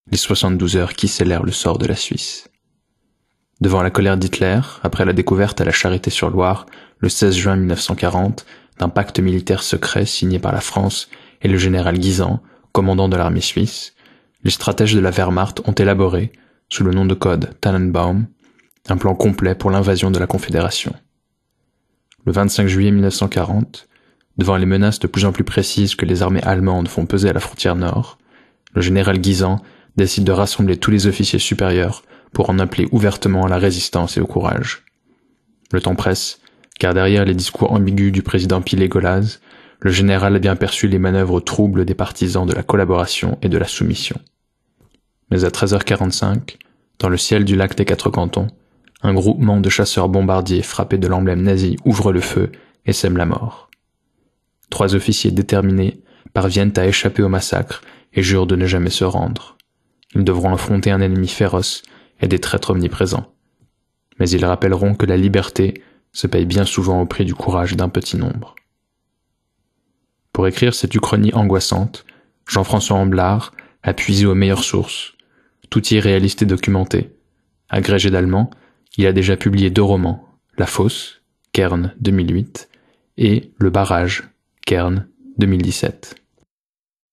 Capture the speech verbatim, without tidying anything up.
les soixante-douze heures qui scellèrent le sort de la Suisse. Devant la colère d'Hitler, après la découverte à la Charité-sur-Loire, le seize juin mille neuf cent quarante, d'un pacte militaire secret signé par la France et le général Guisan, commandant de l'armée suisse, les stratèges de la Wehrmacht ont élaboré, sous le nom de code Tannenbaum, un plan complet pour l'invasion de la Confédération. Le vingt-cinq juillet mille neuf cent quarante, devant les menaces de plus en plus précises que les armées allemandes font peser à la frontière nord, le général Guisan décide de rassembler tous les officiers supérieurs pour en appeler ouvertement à la résistance et au courage. Le temps presse, car derrière les discours ambigus du président Pilet-Golaz, le général a bien perçu les manœuvres troubles des partisans de la collaboration et de la soumission. Mais à treize heures quarante-cinq, dans le ciel du lac des Quatre Cantons, un groupement de chasseurs bombardiers frappés de l'emblème nazi ouvre le feu et sème la mort. Trois officiers déterminés parviennent à échapper au massacre et jurent de ne jamais se rendre. Ils devront affronter un ennemi féroce et des traîtres omniprésents. Mais ils rappelleront que la liberté se paye bien souvent au prix du courage d'un petit nombre. Pour écrire cette uchronie angoissante, Jean-François Amblard a puisé aux meilleures sources, tout y est réaliste et documenté. Agrégé d'allemand, il a déjà publié deux romans, La Fosse, Kern deux mille huit, et Le Barrage, Kern deux mille dix-sept.